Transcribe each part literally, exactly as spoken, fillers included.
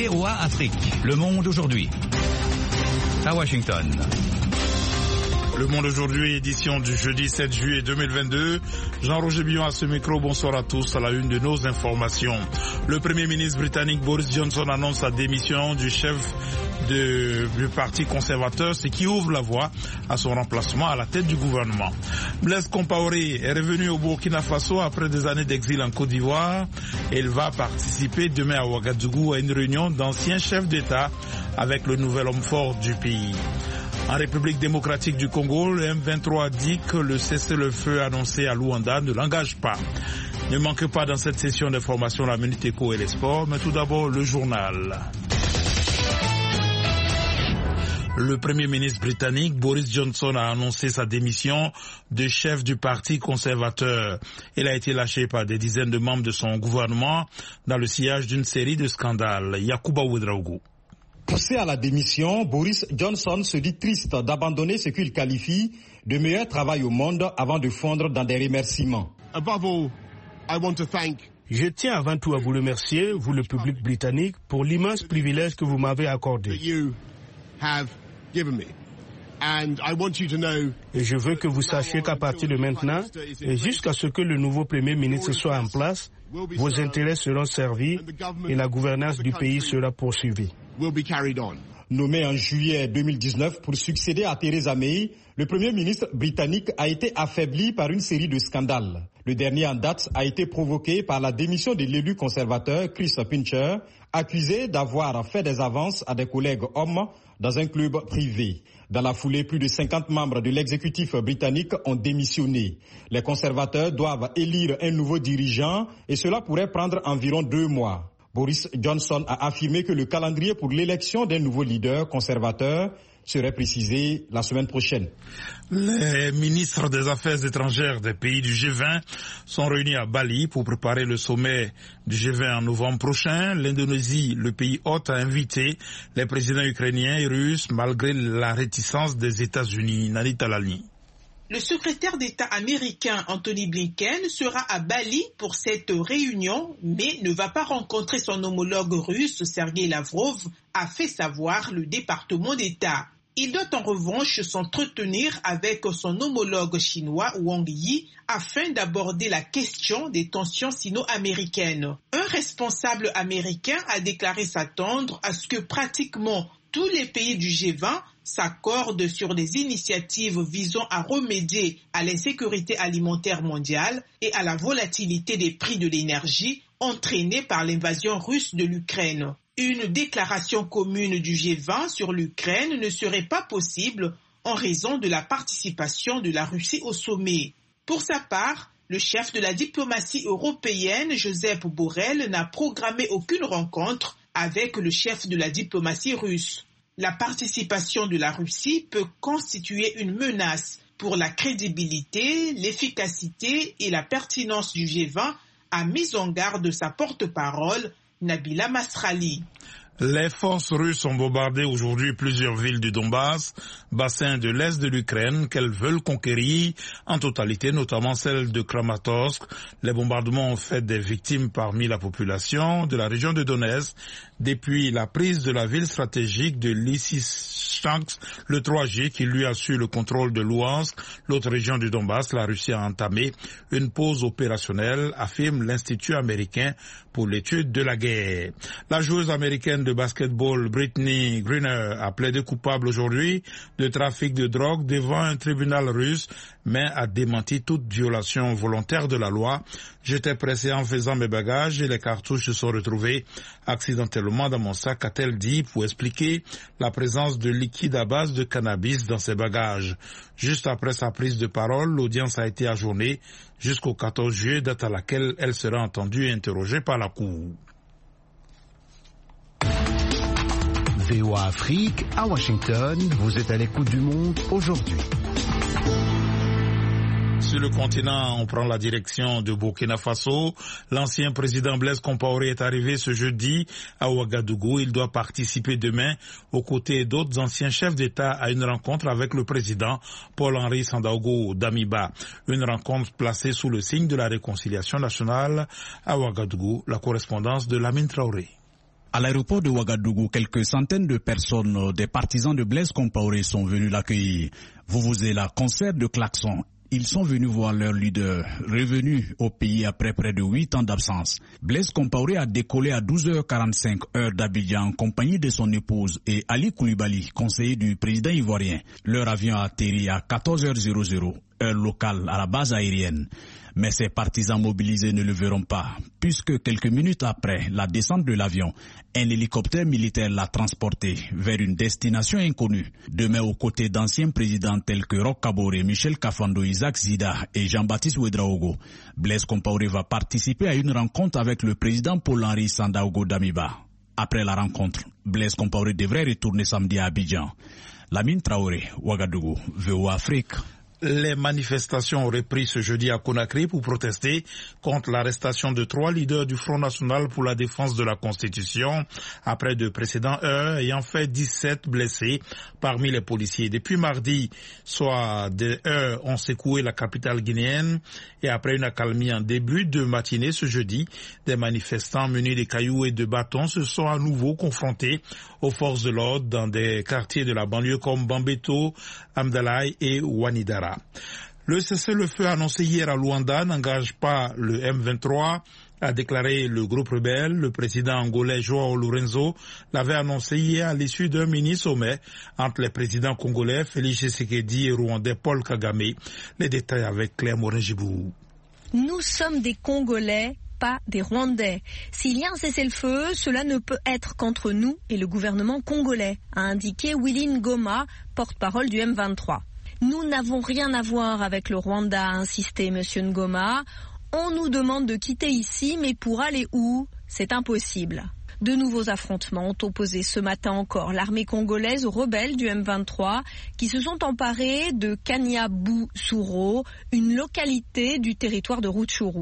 V O A Afrique, Le Monde aujourd'hui. À Washington. Le Monde aujourd'hui, édition du jeudi sept juillet deux mille vingt-deux. Jean-Roger Billon à ce micro, bonsoir à tous. À la une de nos informations. Le Premier ministre britannique Boris Johnson annonce sa démission du chef de, du Parti conservateur, ce qui ouvre la voie à son remplacement à la tête du gouvernement. Blaise Compaoré est revenu au Burkina Faso après des années d'exil en Côte d'Ivoire. Il va participer demain à Ouagadougou à une réunion d'anciens chefs d'État avec le nouvel homme fort du pays. En République démocratique du Congo, le M vingt-trois dit que le cessez-le-feu annoncé à Luanda ne l'engage pas. Ne manquez pas dans cette session d'information la Minute Éco et les sports, mais tout d'abord le journal. Le Premier ministre britannique Boris Johnson a annoncé sa démission de chef du Parti conservateur. Il a été lâché par des dizaines de membres de son gouvernement dans le sillage d'une série de scandales. Yacouba Ouedraogo. Poussé à la démission, Boris Johnson se dit triste d'abandonner ce qu'il qualifie de meilleur travail au monde avant de fondre dans des remerciements. Above all, I want to thank Je tiens avant tout à vous remercier, vous le public britannique, pour l'immense privilège que vous m'avez accordé. Et je veux que vous sachiez qu'à partir de maintenant, et jusqu'à ce que le nouveau Premier ministre soit en place, vos intérêts seront servis et la gouvernance du pays sera poursuivie. Nommé en juillet deux mille dix-neuf pour succéder à Theresa May, le Premier ministre britannique a été affaibli par une série de scandales. Le dernier en date a été provoqué par la démission de l'élu conservateur Chris Pincher, accusé d'avoir fait des avances à des collègues hommes dans un club privé. Dans la foulée, plus de cinquante membres de l'exécutif britannique ont démissionné. Les conservateurs doivent élire un nouveau dirigeant et cela pourrait prendre environ deux mois. Boris Johnson a affirmé que le calendrier pour l'élection d'un nouveau leader conservateur serait précisé la semaine prochaine. Les ministres des Affaires étrangères des pays du G vingt sont réunis à Bali pour préparer le sommet du G vingt en novembre prochain. L'Indonésie, le pays hôte, a invité les présidents ukrainiens et russes malgré la réticence des États-Unis. Nani Talani. Le secrétaire d'État américain Anthony Blinken sera à Bali pour cette réunion, mais ne va pas rencontrer son homologue russe Sergei Lavrov, a fait savoir le département d'État. Il doit en revanche s'entretenir avec son homologue chinois Wang Yi afin d'aborder la question des tensions sino-américaines. Un responsable américain a déclaré s'attendre à ce que pratiquement tous les pays du G vingt s'accordent sur des initiatives visant à remédier à l'insécurité alimentaire mondiale et à la volatilité des prix de l'énergie entraînée par l'invasion russe de l'Ukraine. Une déclaration commune du G vingt sur l'Ukraine ne serait pas possible en raison de la participation de la Russie au sommet. Pour sa part, le chef de la diplomatie européenne, Josep Borrell, n'a programmé aucune rencontre avec le chef de la diplomatie russe. La participation de la Russie peut constituer une menace pour la crédibilité, l'efficacité et la pertinence du G vingt, a mis en garde sa porte-parole, Nabila Masrali. Les forces russes ont bombardé aujourd'hui plusieurs villes du Donbass, bassin de l'Est de l'Ukraine, qu'elles veulent conquérir en totalité, notamment celle de Kramatorsk. Les bombardements ont fait des victimes parmi la population de la région de Donetsk depuis la prise de la ville stratégique de Lysychansk le trois juillet qui lui assure le contrôle de Louhansk, l'autre région du Donbass. La Russie a entamé une pause opérationnelle, affirme l'Institut américain pour l'étude de la guerre. La joueuse américaine de basketball Brittney Griner a plaidé coupable aujourd'hui de trafic de drogue devant un tribunal russe, mais a démenti toute violation volontaire de la loi. J'étais pressé en faisant mes bagages et les cartouches se sont retrouvées accidentellement dans mon sac, a-t-elle dit, pour expliquer la présence de liquide à base de cannabis dans ses bagages. Juste après sa prise de parole, l'audience a été ajournée jusqu'au quatorze juillet, date à laquelle elle sera entendue et interrogée par la Cour. V O A Afrique, à Washington, vous êtes à l'écoute du monde aujourd'hui. Sur le continent, on prend la direction de Burkina Faso. L'ancien président Blaise Compaoré est arrivé ce jeudi à Ouagadougou. Il doit participer demain aux côtés d'autres anciens chefs d'État à une rencontre avec le président Paul-Henri Sandaogo Damiba. Une rencontre placée sous le signe de la réconciliation nationale à Ouagadougou. La correspondance de Lamine Traoré. À l'aéroport de Ouagadougou, quelques centaines de personnes, des partisans de Blaise Compaoré sont venus l'accueillir. Vuvuzela, concert de klaxons. Ils sont venus voir leur leader, revenu au pays après près de huit ans d'absence. Blaise Compaoré a décollé à douze heures quarante-cinq heure d'Abidjan en compagnie de son épouse et Ali Koulibaly, conseiller du président ivoirien. Leur avion a atterri à quatorze heures heure locale à la base aérienne. Mais ces partisans mobilisés ne le verront pas, puisque quelques minutes après la descente de l'avion, un hélicoptère militaire l'a transporté vers une destination inconnue. Demain, aux côtés d'anciens présidents tels que Roch Kaboré, Michel Kafando, Isaac Zida et Jean-Baptiste Ouedraogo, Blaise Compaoré va participer à une rencontre avec le président Paul-Henri Sandaogo Damiba. Après la rencontre, Blaise Compaoré devrait retourner samedi à Abidjan. Lamine Traoré, Ouagadougou, V O A Afrique. Les manifestations ont repris ce jeudi à Conakry pour protester contre l'arrestation de trois leaders du Front National pour la défense de la Constitution après de précédents heurts ayant fait dix-sept blessés parmi les policiers. Depuis mardi, soit des heurts ont secoué la capitale guinéenne et après une accalmie en début de matinée ce jeudi, des manifestants munis de cailloux et de bâtons se sont à nouveau confrontés aux forces de l'ordre dans des quartiers de la banlieue comme Bambeto, Amdalaï et Wanidara. Le cessez-le-feu annoncé hier à Luanda n'engage pas le M vingt-trois, a déclaré le groupe rebelle. Le président angolais João Lourenço l'avait annoncé hier à l'issue d'un mini-sommet entre les présidents congolais Félix Tshisekedi et rwandais Paul Kagame. Les détails avec Claire Morin-Gibou. Nous sommes des Congolais, pas des Rwandais. S'il y a un cessez-le-feu, cela ne peut être qu'entre nous et le gouvernement congolais, a indiqué Willy Ngoma, porte-parole du M vingt-trois. Nous n'avons rien à voir avec le Rwanda, a insisté M. Ngoma. On nous demande de quitter ici, mais pour aller où? C'est impossible. De nouveaux affrontements ont opposé ce matin encore l'armée congolaise aux rebelles du M vingt-trois qui se sont emparés de Kanyabusuro, une localité du territoire de Rutshuru.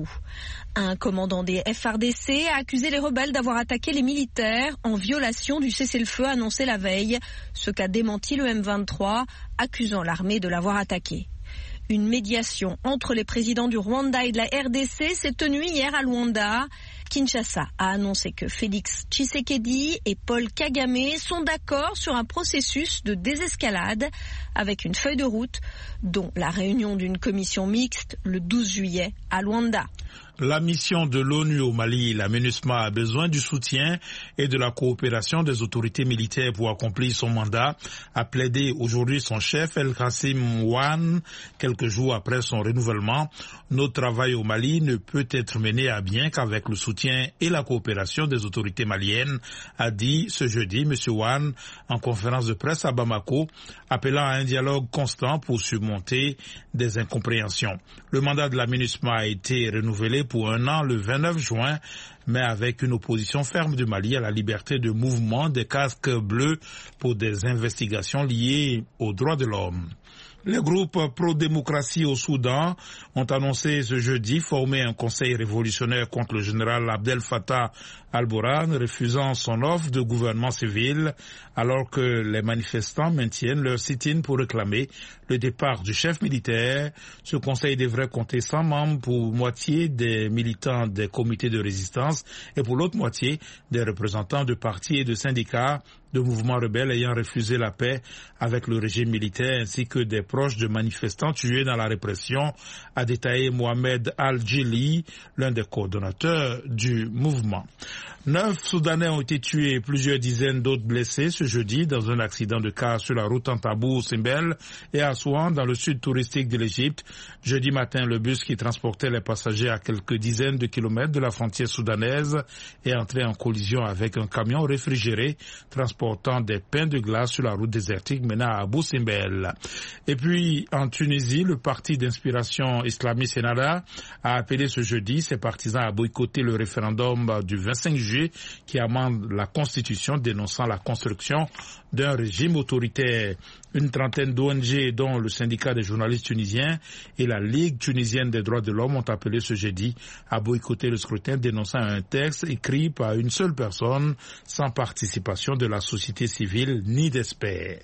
Un commandant des F R D C a accusé les rebelles d'avoir attaqué les militaires en violation du cessez-le-feu annoncé la veille, ce qu'a démenti le M vingt-trois, accusant l'armée de l'avoir attaqué. Une médiation entre les présidents du Rwanda et de la R D C s'est tenue hier à Luanda. Kinshasa a annoncé que Félix Tshisekedi et Paul Kagame sont d'accord sur un processus de désescalade avec une feuille de route, dont la réunion d'une commission mixte le douze juillet à Luanda. La mission de l'ONU au Mali, la MINUSMA, a besoin du soutien et de la coopération des autorités militaires pour accomplir son mandat, a plaidé aujourd'hui son chef El Kassim Wan, quelques jours après son renouvellement. Notre travail au Mali ne peut être mené à bien qu'avec le soutien et la coopération des autorités maliennes, a dit ce jeudi M. Wan en conférence de presse à Bamako, appelant à un dialogue constant pour surmonter des incompréhensions. Le mandat de la MINUSMA a été renouvelé pour un an le vingt-neuf juin, mais avec une opposition ferme du Mali à la liberté de mouvement des casques bleus pour des investigations liées aux droits de l'homme. Les groupes pro-démocratie au Soudan ont annoncé ce jeudi former un conseil révolutionnaire contre le général Abdel Fattah al-Burhan, refusant son offre de gouvernement civil, alors que les manifestants maintiennent leur sit-in pour réclamer le départ du chef militaire. Ce conseil devrait compter cent membres, pour moitié des militants des comités de résistance et pour l'autre moitié des représentants de partis et de syndicats de mouvements rebelles ayant refusé la paix avec le régime militaire, ainsi que des proches de manifestants tués dans la répression, a détaillé Mohamed Al-Jili, l'un des coordonnateurs du mouvement. Neuf Soudanais ont été tués et plusieurs dizaines d'autres blessés ce jeudi dans un accident de car sur la route Antabou-Simbel et à Assouan, dans le sud touristique de l'Égypte. Jeudi matin, le bus qui transportait les passagers à quelques dizaines de kilomètres de la frontière soudanaise est entré en collision avec un camion réfrigéré transportant des pains de glace sur la route désertique menant à Abou Simbel. Et puis, en Tunisie, le parti d'inspiration islamiste Ennahda a appelé ce jeudi ses partisans à boycotter le référendum du vingt-cinq juillet qui amende la Constitution dénonçant la construction d'un régime autoritaire. Une trentaine d'O N G, dont le syndicat des journalistes tunisiens et la Ligue tunisienne des droits de l'homme, ont appelé ce jeudi à boycotter le scrutin, dénonçant un texte écrit par une seule personne sans participation de la société civile ni d'experts.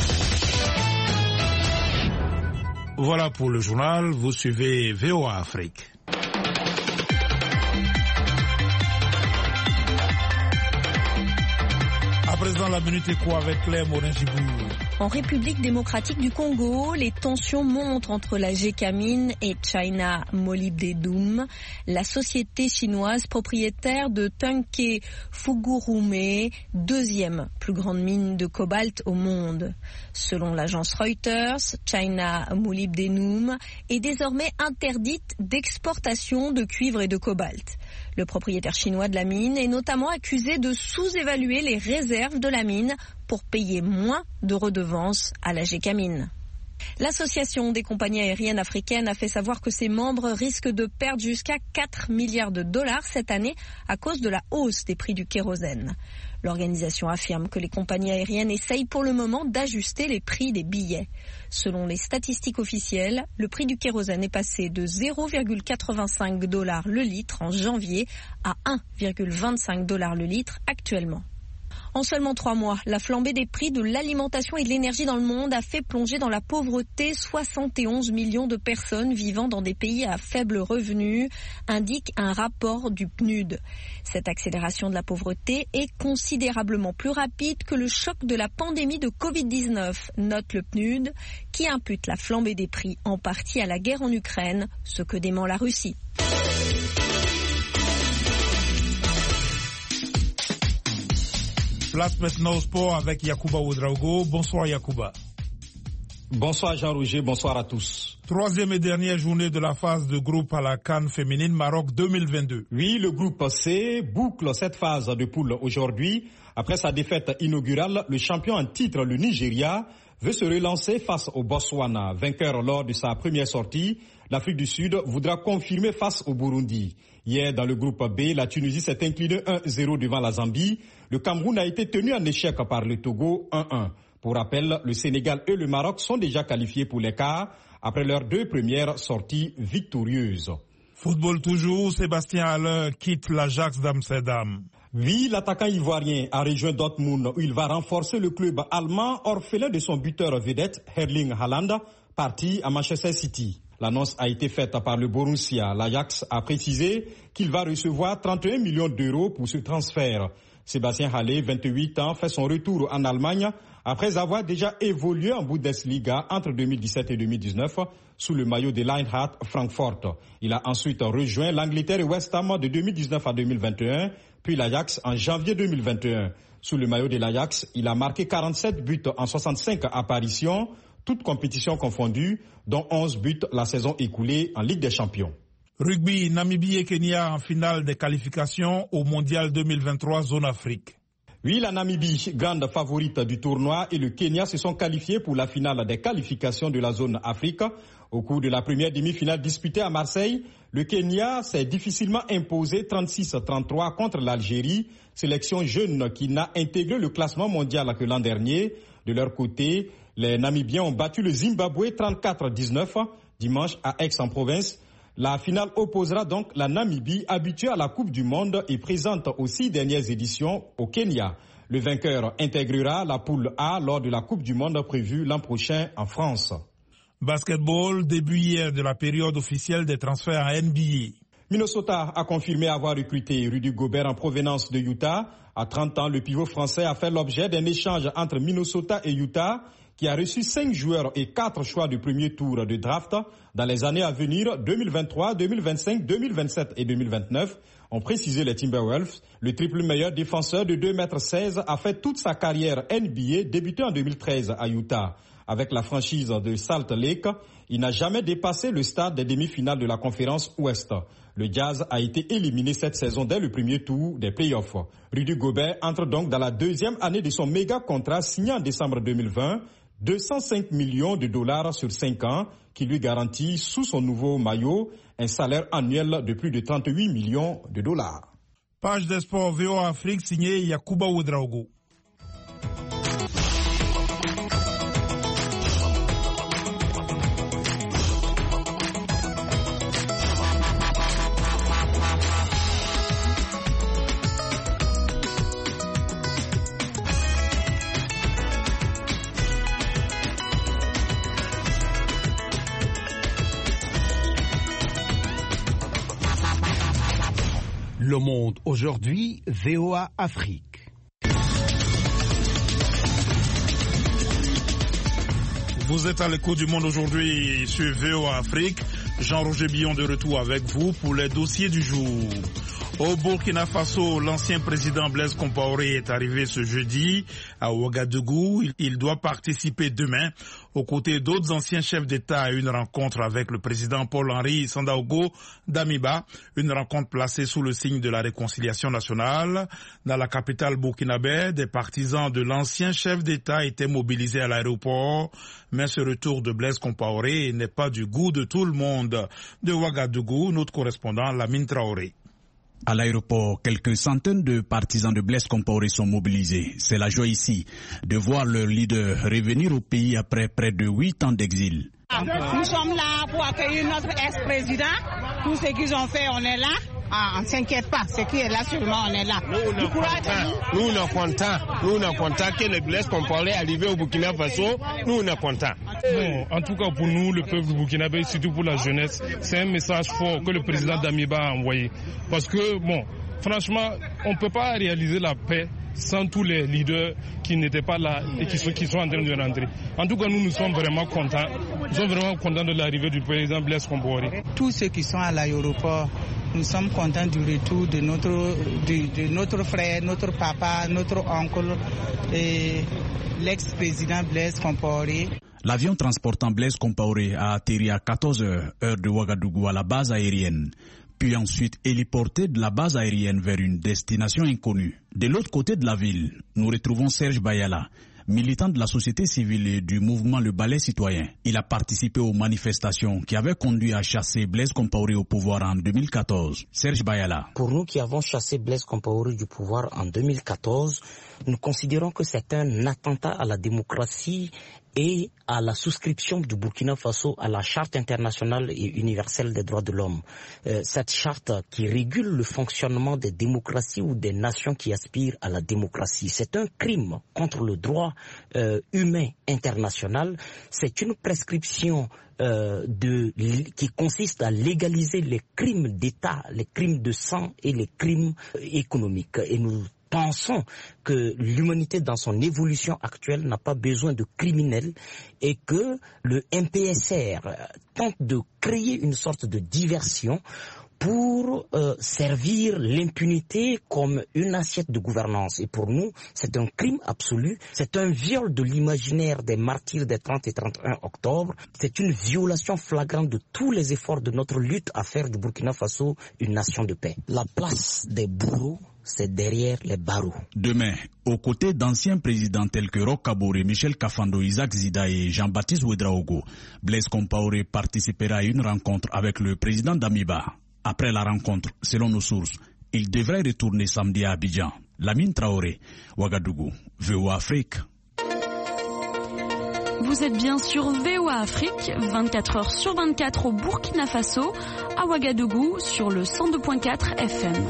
Voilà pour le journal. Vous suivez V O A Afrique. À présent, la Minute Éco avec Claire Morin-Gibou. En République démocratique du Congo, les tensions montent entre la Gécamine et China Molybdenum, la société chinoise propriétaire de Tenke Fungurume, deuxième plus grande mine de cobalt au monde. Selon l'agence Reuters, China Molybdenum est désormais interdite d'exportation de cuivre et de cobalt. Le propriétaire chinois de la mine est notamment accusé de sous-évaluer les réserves de la mine pour payer moins de redevances à la Gécamine. L'Association des compagnies aériennes africaines a fait savoir que ses membres risquent de perdre jusqu'à quatre milliards de dollars cette année à cause de la hausse des prix du kérosène. L'organisation affirme que les compagnies aériennes essayent pour le moment d'ajuster les prix des billets. Selon les statistiques officielles, le prix du kérosène est passé de zéro virgule quatre-vingt-cinq dollars le litre en janvier à un virgule vingt-cinq dollars le litre actuellement. En seulement trois mois, la flambée des prix de l'alimentation et de l'énergie dans le monde a fait plonger dans la pauvreté soixante et onze millions de personnes vivant dans des pays à faible revenu, indique un rapport du P N U D. Cette accélération de la pauvreté est considérablement plus rapide que le choc de la pandémie de covid dix-neuf, note le P N U D, qui impute la flambée des prix en partie à la guerre en Ukraine, ce que dément la Russie. Place maintenant au sport avec Yacouba Ouedraogo. Bonsoir Yacouba. Bonsoir Jean-Roger, bonsoir à tous. Troisième et dernière journée de la phase de groupe à la CAN féminine Maroc deux mille vingt-deux. Oui, le groupe C boucle cette phase de poule aujourd'hui. Après sa défaite inaugurale, le champion en titre, le Nigeria, veut se relancer face au Botswana. Vainqueur lors de sa première sortie, l'Afrique du Sud voudra confirmer face au Burundi. Hier, dans le groupe B, la Tunisie s'est inclinée un zéro devant la Zambie. Le Cameroun a été tenu en échec par le Togo un un. Pour rappel, le Sénégal et le Maroc sont déjà qualifiés pour les quarts après leurs deux premières sorties victorieuses. Football toujours, Sébastien Haller quitte l'Ajax d'Amsterdam. Oui, l'attaquant ivoirien a rejoint Dortmund où il va renforcer le club allemand orphelin de son buteur vedette Erling Haaland, parti à Manchester City. L'annonce a été faite par le Borussia. L'Ajax a précisé qu'il va recevoir trente et un millions d'euros pour ce transfert. Sébastien Haller, vingt-huit ans, fait son retour en Allemagne après avoir déjà évolué en Bundesliga entre deux mille dix-sept et deux mille dix-neuf sous le maillot de l'Eintracht Francfort. Il a ensuite rejoint l'Angleterre et West Ham de deux mille dix-neuf à deux mille vingt et un, puis l'Ajax en janvier deux mille vingt et un. Sous le maillot de l'Ajax, il a marqué quarante-sept buts en soixante-cinq apparitions, toutes compétitions confondues, dont onze buts la saison écoulée en Ligue des Champions. Rugby, Namibie et Kenya en finale des qualifications au Mondial deux mille vingt-trois zone Afrique. Oui, la Namibie, grande favorite du tournoi, et le Kenya se sont qualifiés pour la finale des qualifications de la zone Afrique. Au cours de la première demi-finale disputée à Marseille, le Kenya s'est difficilement imposé trente-six à trente-trois contre l'Algérie, sélection jeune qui n'a intégré le classement mondial que l'an dernier. De leur côté, les Namibiens ont battu le Zimbabwe trente-quatre à dix-neuf dimanche à Aix-en-Provence. La finale opposera donc la Namibie, habituée à la Coupe du Monde et présente aux six dernières éditions au Kenya. Le vainqueur intégrera la poule A lors de la Coupe du Monde prévue l'an prochain en France. Basketball, début hier de la période officielle des transferts à N B A. Minnesota a confirmé avoir recruté Rudy Gobert en provenance de Utah. À trente ans, le pivot français a fait l'objet d'un échange entre Minnesota et Utah, qui a reçu cinq joueurs et quatre choix du premier tour de draft dans les années à venir deux mille vingt-trois, deux mille vingt-cinq, deux mille vingt-sept et deux mille vingt-neuf, ont précisé les Timberwolves. Le triple meilleur défenseur de deux mètres seize a fait toute sa carrière N B A, débuté en deux mille treize à Utah. Avec la franchise de Salt Lake, il n'a jamais dépassé le stade des demi-finales de la conférence Ouest. Le Jazz a été éliminé cette saison dès le premier tour des playoffs. Rudy Gobert entre donc dans la deuxième année de son méga contrat signé en décembre deux mille vingt. deux cent cinq millions de dollars sur cinq ans qui lui garantit sous son nouveau maillot un salaire annuel de plus de trente-huit millions de dollars. Page des sports V O A Afrique signée Yacouba Ouedraogo. Le Monde aujourd'hui, V O A Afrique. Vous êtes à l'écoute du monde aujourd'hui sur V O A Afrique. Jean-Roger Billon de retour avec vous pour les dossiers du jour. Au Burkina Faso, l'ancien président Blaise Compaoré est arrivé ce jeudi à Ouagadougou. Il doit participer demain aux côtés d'autres anciens chefs d'État à une rencontre avec le président Paul-Henri Sandaogo Damiba, une rencontre placée sous le signe de la réconciliation nationale. Dans la capitale burkinabé, des partisans de l'ancien chef d'État étaient mobilisés à l'aéroport, mais ce retour de Blaise Compaoré n'est pas du goût de tout le monde. De Ouagadougou, notre correspondant Lamine Traoré. À l'aéroport, quelques centaines de partisans de Blaise Compaoré sont mobilisés. C'est la joie ici de voir leur leader revenir au pays après près de huit ans d'exil. Nous sommes là pour accueillir notre ex-président. Tout ce qu'ils ont fait, on est là. Ah, on ne s'inquiète pas, ce qui est là seulement, on est là. Nous, on est contents. Nous, on est contents. Nous, on est contents que le Blaise Compaoré est arrivé au Burkina Faso. Nous, on est contents. Bon, en tout cas, pour nous, le peuple burkinabé, surtout pour la jeunesse, c'est un message fort que le président Damiba a envoyé. Parce que, bon, franchement, on ne peut pas réaliser la paix sans tous les leaders qui n'étaient pas là et qui sont, qui sont en train de rentrer. En tout cas, nous, nous sommes vraiment contents. Nous sommes vraiment contents de l'arrivée du président Blaise Compaoré. Tous ceux qui sont à l'aéroport, nous sommes contents du retour de notre, de, de notre frère, notre papa, notre oncle et l'ex-président Blaise Compaoré. L'avion transportant Blaise Compaoré a atterri à quatorze heures, heure de Ouagadougou, à la base aérienne, puis ensuite héliporté de la base aérienne vers une destination inconnue. De l'autre côté de la ville, nous retrouvons Serge Bayala, militant de la société civile et du mouvement Le Balai Citoyen. Il a participé aux manifestations qui avaient conduit à chasser Blaise Compaoré au pouvoir en deux mille quatorze. Serge Bayala. Pour nous qui avons chassé Blaise Compaoré du pouvoir en deux mille quatorze, nous considérons que c'est un attentat à la démocratie et à la souscription du Burkina Faso à la Charte internationale et universelle des droits de l'homme. Euh, cette charte qui régule le fonctionnement des démocraties ou des nations qui aspirent à la démocratie. C'est un crime contre le droit euh, humain international. C'est une prescription Euh, de, qui consiste à légaliser les crimes d'État, les crimes de sang et les crimes économiques. Et nous pensons que l'humanité dans son évolution actuelle n'a pas besoin de criminels et que le M P S R tente de créer une sorte de diversion pour euh, servir l'impunité comme une assiette de gouvernance. Et pour nous, c'est un crime absolu, c'est un viol de l'imaginaire des martyrs des trente et trente et un octobre, c'est une violation flagrante de tous les efforts de notre lutte à faire du Burkina Faso une nation de paix. La place des bourreaux, c'est derrière les barreaux. Demain, aux côtés d'anciens présidents tels que Roch Kaboré, Michel Kafando, Isaac Zida et Jean-Baptiste Ouedraogo, Blaise Compaoré participera à une rencontre avec le président Damiba. Après la rencontre, selon nos sources, il devrait retourner samedi à Abidjan. Lamine Traoré, Ouagadougou, V O A Afrique. Vous êtes bien sur V O A Afrique, vingt-quatre heures sur vingt-quatre au Burkina Faso, à Ouagadougou sur le cent deux virgule quatre F M.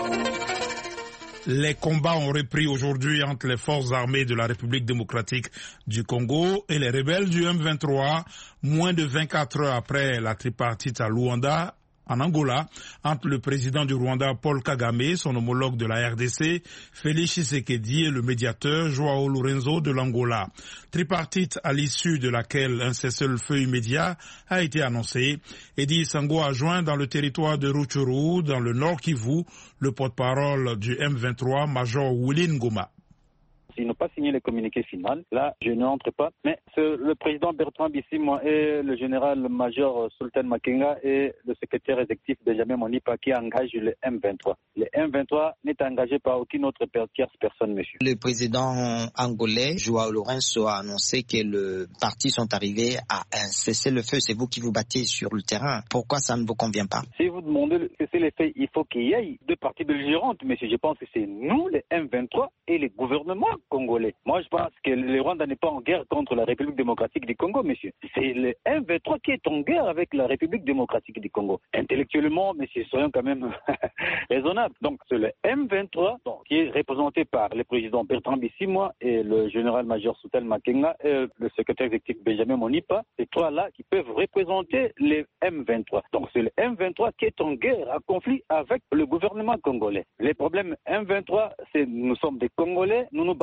Les combats ont repris aujourd'hui entre les forces armées de la République démocratique du Congo et les rebelles du M vingt-trois, moins de vingt-quatre heures après la tripartite à Luanda, en Angola, entre le président du Rwanda Paul Kagame, son homologue de la R D C, Félix Tshisekedi et le médiateur Joao Lourenço de l'Angola. Tripartite à l'issue de laquelle un cessez-le-feu immédiat a été annoncé. Edi Sango a joint dans le territoire de Rutshuru, dans le Nord Kivu, le porte-parole du M vingt-trois, Major Wilin Goma. Ils n'ont pas signé le communiqué final. Là, je n'entre pas. Mais le président Bertrand Bisimwa et le général-major Sultan Makenga et le secrétaire exécutif Benjamin Monipa qui engagent le M vingt-trois. Le M vingt-trois n'est engagé par aucune autre tierce personne, monsieur. Le président angolais, Joao Lourenço, a annoncé que le parti sont arrivés à un cessez-le-feu. C'est vous qui vous battez sur le terrain. Pourquoi ça ne vous convient pas? Si vous demandez le cessez-le-feu, il faut qu'il y ait deux parties belligérantes, monsieur. Je pense que c'est nous, le M vingt-trois, et les gouvernements congolais. Moi, je pense que le Rwanda n'est pas en guerre contre la République démocratique du Congo, monsieur. C'est le M vingt-trois qui est en guerre avec la République démocratique du Congo. Intellectuellement, messieurs, soyons quand même raisonnables. Donc, c'est le M vingt-trois donc, qui est représenté par le président Bertrand Bisimwa et le général-major Sultan Makenga et le secrétaire exécutif Benjamin Monipa. Ces trois-là qui peuvent représenter le M vingt-trois. Donc, c'est le M vingt-trois qui est en guerre, en conflit avec le gouvernement congolais. Les problèmes M vingt-trois, c'est nous sommes des Congolais, nous nous battons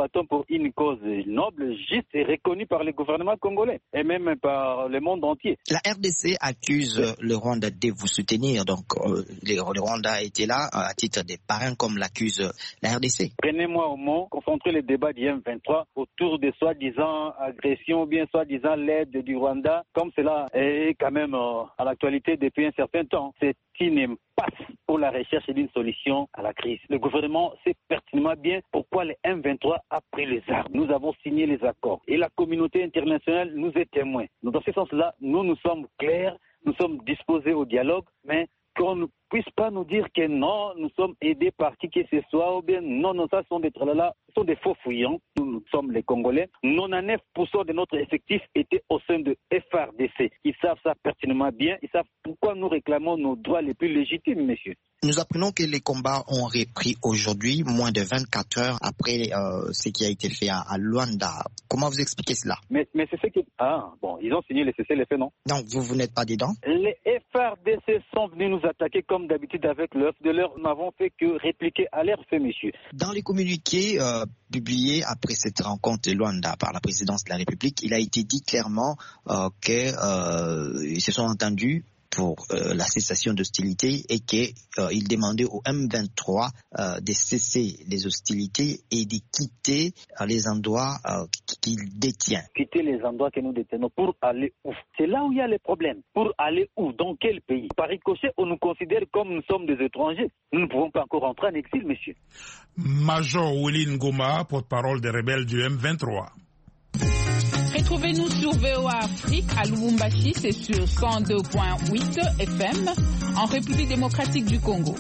battons pour une cause noble, juste et reconnue par le gouvernement congolais et même par le monde entier. La R D C accuse le Rwanda de vous soutenir, donc euh, le Rwanda a été là à titre des parrains comme l'accuse la R D C. Prenez-moi au mot, concentrer le débat du M vingt-trois autour de soi-disant agression ou bien soi-disant l'aide du Rwanda, comme cela est quand même euh, à l'actualité depuis un certain temps. C'est une impasse pour la recherche d'une solution à la crise. Le gouvernement sait pertinemment bien pourquoi le M vingt-trois a pris les armes. Nous avons signé les accords et la communauté internationale nous est témoin. Dans ce sens-là, nous nous sommes clairs, nous sommes disposés au dialogue, mais qu'on ne puisse pas nous dire que non, nous sommes aidés par qui que ce soit, ou bien non, non, ça sont des tralala, ce sont des faux fouillants. Nous, nous sommes les Congolais. quatre-vingt-dix-neuf pour cent de notre effectif était au sein de F R D C. Ils savent ça pertinemment bien. Ils savent pourquoi nous réclamons nos droits les plus légitimes, messieurs. Nous apprenons que les combats ont repris aujourd'hui, moins de vingt-quatre heures après euh, ce qui a été fait à, à Luanda. Comment vous expliquez cela? Mais, mais c'est ce qui... Ah, bon, ils ont signé les cessez-le-feu, non? Donc, vous, vous n'êtes pas dedans? Les F R D C sont venus nous attaquer comme d'habitude avec l'œuf de l'heure. Nous n'avons fait que répliquer à leur fait, monsieur. Dans les communiqués euh, publiés après cette rencontre de Luanda par la présidence de la République, il a été dit clairement euh, qu'ils euh, se sont entendus pour euh, la cessation d'hostilités et qu'ils euh, demandaient au M vingt-trois euh, de cesser les hostilités et de quitter euh, les endroits euh, qu'il détient. Quitter les endroits que nous détenons pour aller où? C'est là où il y a les problèmes. Pour aller où? Dans quel pays? Par ricochet, on nous considère comme nous sommes des étrangers. Nous ne pouvons pas encore entrer en exil, monsieur. Major Willine Goma, porte-parole des rebelles du M vingt-trois. Retrouvez-nous sur V O A Afrique à Lubumbashi, c'est sur cent deux point huit F M en République démocratique du Congo.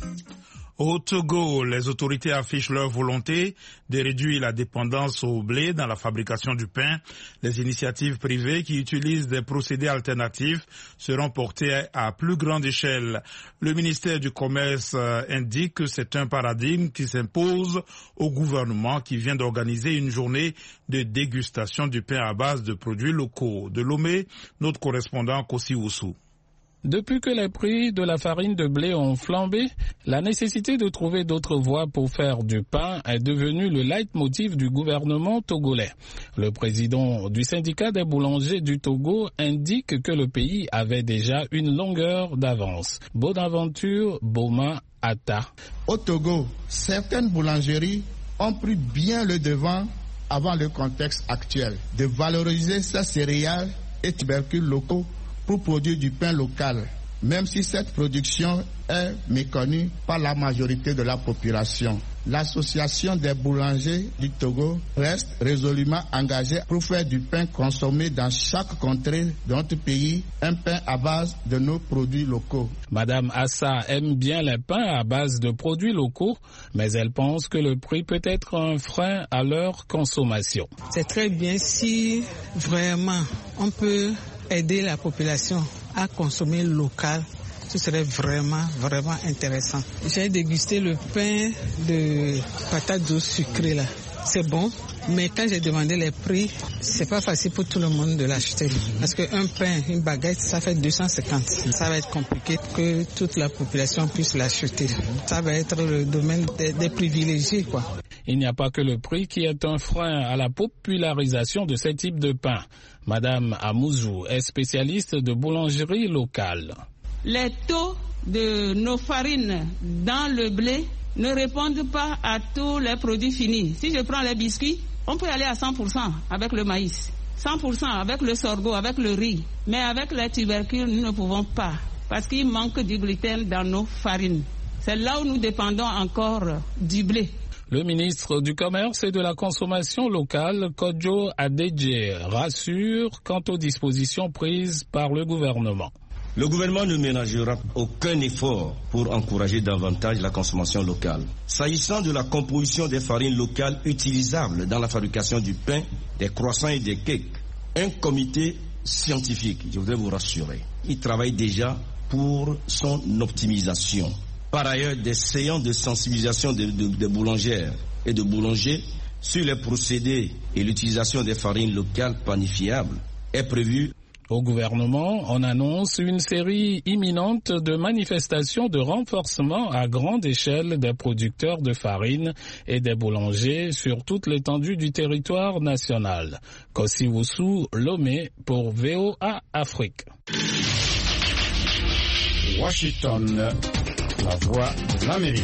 Au Togo, les autorités affichent leur volonté de réduire la dépendance au blé dans la fabrication du pain. Les initiatives privées qui utilisent des procédés alternatifs seront portées à plus grande échelle. Le ministère du Commerce indique que c'est un paradigme qui s'impose au gouvernement qui vient d'organiser une journée de dégustation du pain à base de produits locaux. De Lomé, notre correspondant Kossi Oussou. Depuis que les prix de la farine de blé ont flambé, la nécessité de trouver d'autres voies pour faire du pain est devenue le leitmotiv du gouvernement togolais. Le président du syndicat des boulangers du Togo indique que le pays avait déjà une longueur d'avance. Bonaventure Boma Ata. Au Togo, certaines boulangeries ont pris bien le devant avant le contexte actuel de valoriser ces céréales et tubercules locaux pour produire du pain local, même si cette production est méconnue par la majorité de la population. L'association des boulangers du Togo reste résolument engagée pour faire du pain consommé dans chaque contrée de notre pays, un pain à base de nos produits locaux. Madame Assa aime bien les pains à base de produits locaux, mais elle pense que le prix peut être un frein à leur consommation. C'est très bien si vraiment on peut aider la population à consommer local. Ce serait vraiment, vraiment intéressant. J'ai dégusté le pain de patates douces sucrées là. C'est bon, mais quand j'ai demandé les prix, c'est pas facile pour tout le monde de l'acheter. Parce qu'un pain, une baguette, ça fait deux cent cinquante. Ça va être compliqué que toute la population puisse l'acheter. Ça va être le domaine des, des privilégiés, quoi. Il n'y a pas que le prix qui est un frein à la popularisation de ce type de pain. Madame Amouzou est spécialiste de boulangerie locale. Les taux de nos farines dans le blé ne répondent pas à tous les produits finis. Si je prends les biscuits, on peut aller à cent pour cent avec le maïs, cent pour cent avec le sorgho, avec le riz. Mais avec les tubercules, nous ne pouvons pas parce qu'il manque du gluten dans nos farines. C'est là où nous dépendons encore du blé. Le ministre du Commerce et de la Consommation locale, Kodjo Adedje, rassure quant aux dispositions prises par le gouvernement. Le gouvernement ne ménagera aucun effort pour encourager davantage la consommation locale. S'agissant de la composition des farines locales utilisables dans la fabrication du pain, des croissants et des cakes, un comité scientifique, je voudrais vous rassurer, il travaille déjà pour son optimisation. Par ailleurs, des séances de sensibilisation des de, de boulangères et de boulangers sur les procédés et l'utilisation des farines locales planifiables est prévue. Au gouvernement, on annonce une série imminente de manifestations de renforcement à grande échelle des producteurs de farine et des boulangers sur toute l'étendue du territoire national. Kossi Wusu, Lomé pour V O A Afrique. Washington, la voix de l'Amérique.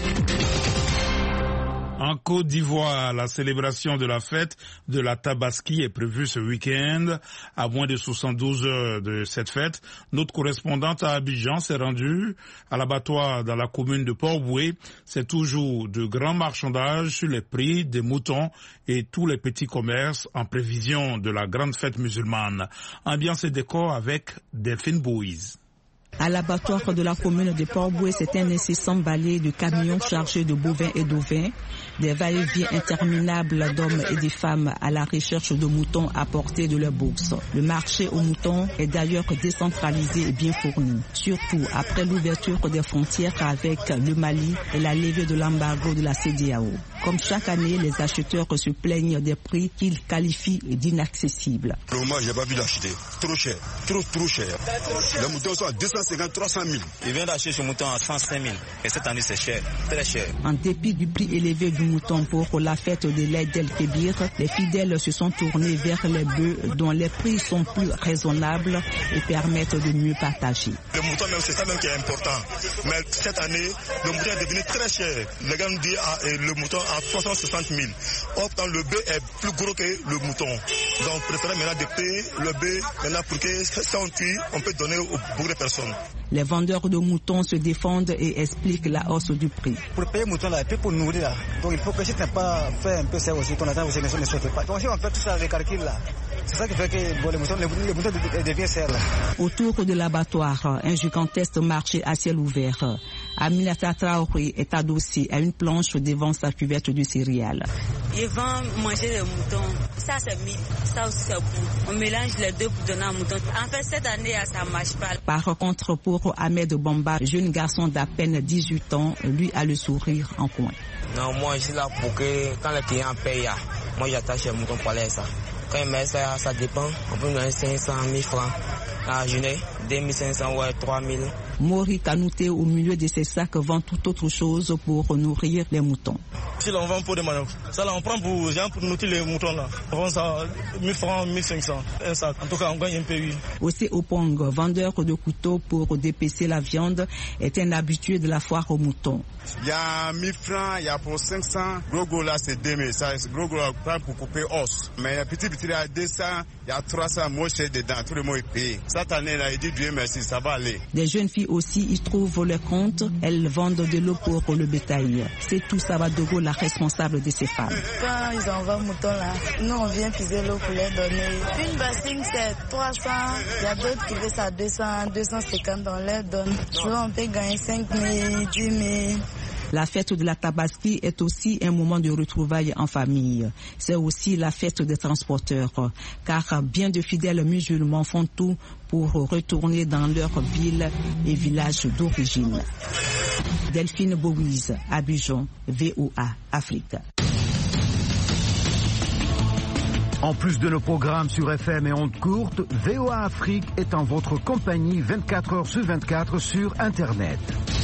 En Côte d'Ivoire, la célébration de la fête de la Tabaski est prévue ce week-end. À moins de soixante-douze heures de cette fête, notre correspondante à Abidjan s'est rendue à l'abattoir dans la commune de Port-Boué. C'est toujours de grands marchandages sur les prix des moutons et tous les petits commerces en prévision de la grande fête musulmane. Ambiance et décor avec Delphine Bouise. À l'abattoir de la commune de Port-Boué, c'est un incessant balai de camions chargés de bovins et d'ovins, des va-et-vient interminables d'hommes et de femmes à la recherche de moutons à portée de leur bourse. Le marché aux moutons est d'ailleurs décentralisé et bien fourni, surtout après l'ouverture des frontières avec le Mali et la levée de l'embargo de la C E D E A O. Comme chaque année, les acheteurs se plaignent des prix qu'ils qualifient d'inaccessibles. Moi, j'ai pas pu l'acheter. Trop cher. Trop, trop cher. Les moutons sont à deux cent cinquante à trois cent mille. Je viens d'acheter ce mouton à cent cinq mille. Et cette année, c'est cher. Très cher. En dépit du prix élevé du mouton pour la fête de l'Aïd el-Kébir, les fidèles se sont tournés vers les bœufs dont les prix sont plus raisonnables et permettent de mieux partager. Le mouton, même, c'est ça même qui est important. Mais cette année, le mouton est devenu très cher. Les gars nous disent ah, le mouton à trois cent soixante mille. Or, quand le bœuf est plus gros que le mouton. Donc, préférez maintenant de payer le bœuf maintenant pour que si on tue, on peut donner au beaucoup de personnes. Les vendeurs de moutons se défendent et expliquent la hausse du prix. Pour payer le mouton, là, et puis pour nourrir, là. Donc il faut que si tu n'as pas fait un peu ça aussi, ton argent aussi ne saute pas. Donc si on fait tout ça avec calcul, là, c'est ça qui fait que bon, les moutons, les, les moutons deviennent serres, là. Autour de l'abattoir, un gigantesque marché à ciel ouvert. Aminata Traoré est adossée à une planche devant sa cuvette de céréales. Ils vont manger les moutons. Ça, c'est mille. Ça aussi, c'est bon. On mélange les deux pour donner un mouton. En fait, cette année, ça ne marche pas. Par contre, pour Ahmed Bamba, jeune garçon d'à peine dix-huit ans, lui a le sourire en coin. Non, moi, je suis là pour que quand les clients payent, moi, j'attache les moutons pour aller ça. Quand ils mettent ça, ça dépend. On peut donner cinq cent mille francs à la journée, deux mille cinq cents, ouais, trois mille. Mori Kanouté, au milieu de ses sacs, vend tout autre chose pour nourrir les moutons. Si l'on vend pour des maniocs, ça là on prend pour, pour nourrir les moutons là. On vend ça mille francs, mille cinq cents. Un sac. En tout cas, on gagne un peu. Aussi Opong, vendeur de couteaux pour dépecer la viande, est un habitué de la foire aux moutons. Il y a mille francs, il y a pour cinq cents. Gros gros là c'est deux mille. Ça, gros gros là pour couper os. Mais petit petit là deux cents, il y a trois cents. Moi je suis dedans, tout le monde est payé. Cette année là, il dit Dieu merci, ça va aller. Des jeunes filles aussi y trouvent leur compte. Elles vendent de l'eau pour le bétail. C'est tout Sabadogo, la responsable de ces femmes. Quand ils envoient moutons là, nous on vient puiser l'eau pour les donner. Une bassine c'est trois cents, il y a d'autres qui veulent ça deux cents, deux cent cinquante, on leur donne. Souvent on peut gagner cinq mille, dix mille. La fête de la Tabaski est aussi un moment de retrouvailles en famille. C'est aussi la fête des transporteurs, car bien de fidèles musulmans font tout pour retourner dans leur ville et village d'origine. Delphine Bouise, Abidjan, V O A, Afrique. En plus de nos programmes sur F M et ondes courtes, V O A Afrique est en votre compagnie vingt-quatre heures sur vingt-quatre sur Internet.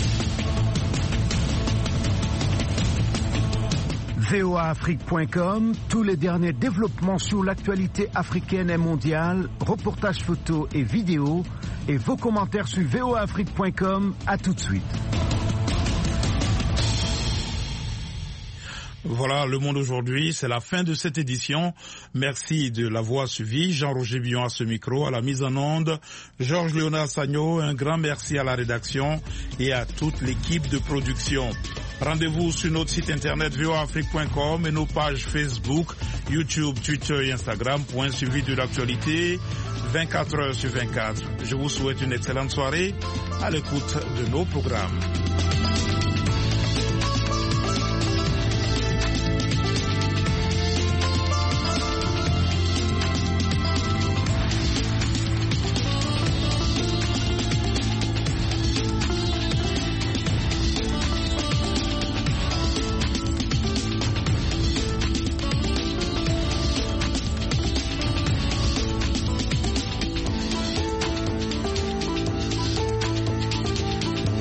V O A Afrique point com, tous les derniers développements sur l'actualité africaine et mondiale, reportages photos et vidéos, et vos commentaires sur V O A Afrique point com. À tout de suite. Voilà, Le Monde aujourd'hui, c'est la fin de cette édition. Merci de l'avoir suivi. Jean-Roger Billon à ce micro, à la mise en onde. Georges Léonard Sagno, un grand merci à la rédaction et à toute l'équipe de production. Rendez-vous sur notre site internet V O A Afrique point com et nos pages Facebook, YouTube, Twitter et Instagram pour un suivi de l'actualité vingt-quatre heures sur vingt-quatre. Je vous souhaite une excellente soirée à l'écoute de nos programmes.